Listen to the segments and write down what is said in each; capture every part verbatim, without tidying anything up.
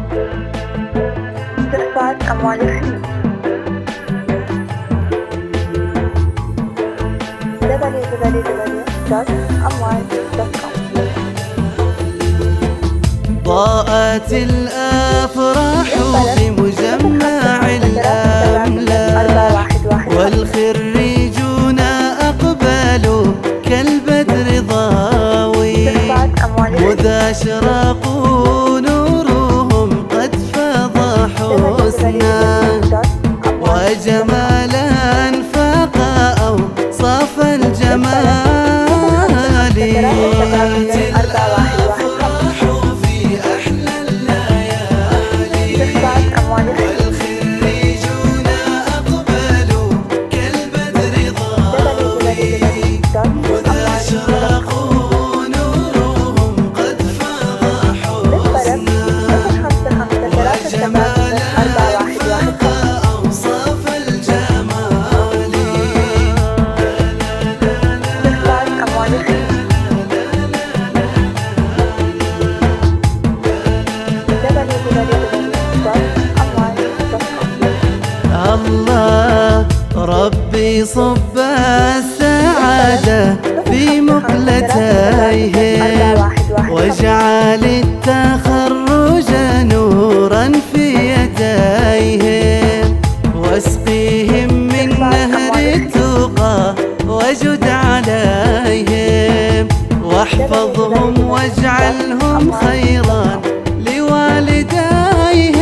استخفاف أموال الخليج دبليو دبليو دبليو دوت أموال دوت كوم. ضاءت الأفراح في مجمع الأملاح والخريجون أقبلوا كالبدر ضاوي مذا أشرقوا نورهم قد فاض حسنا وجمالا فاق أوصاف الجمال. الله ربي صب السعادة في مقلتيهم واجعل التخرج نورا في يديهم واسقيهم من نهر التقى وجد عليهم واحفظهم واجعلهم خيرا لوالديهم.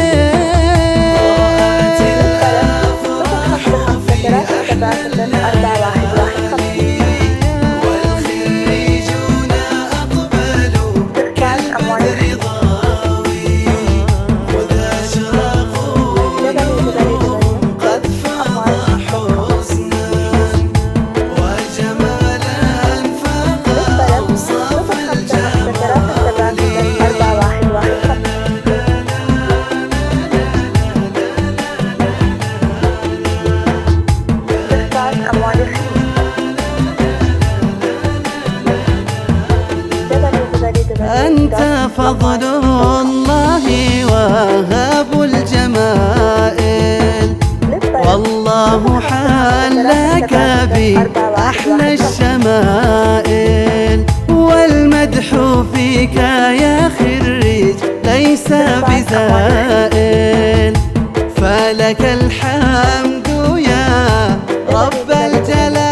أنت فضل الله وهاب الجمائل والله حلك بأحلى الشمائل والمدح فيك يا خريج ليس بزائل فلك الحمد يا رب الجلال.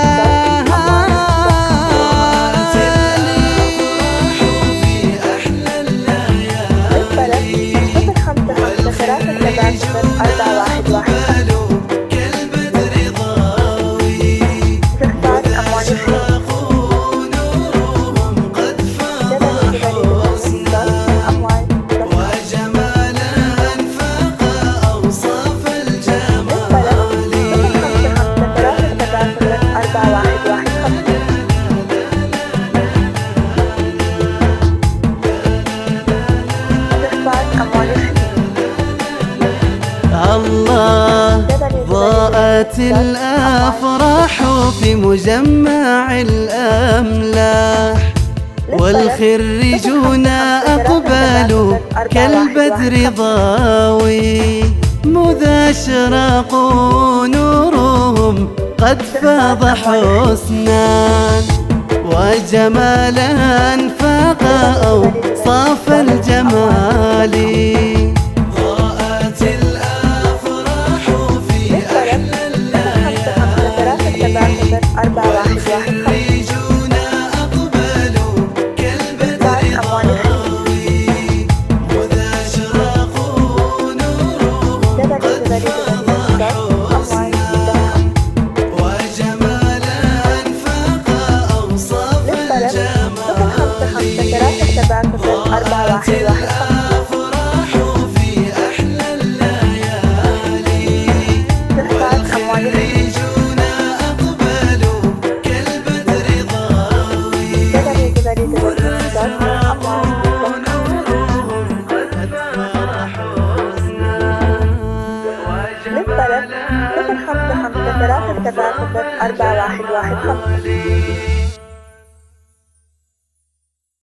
الله ضاءت الأفراح في مجمع الأملاح والخريجون أقبلوا كالبدر ضاوي مذا أشرقوا نورهم قد فاض حسنا وجمالا فاق أوصاف الجمال. والخريجون أقبلوا كالبدر ضاوي مذا أشرقوا نورهم قد فاض حسنا وجمالا فاق أوصاف الجمال. للطلب صفر خمسة خمسة ثلاثة سبعة صفر أربعة واحد واحد خمسة.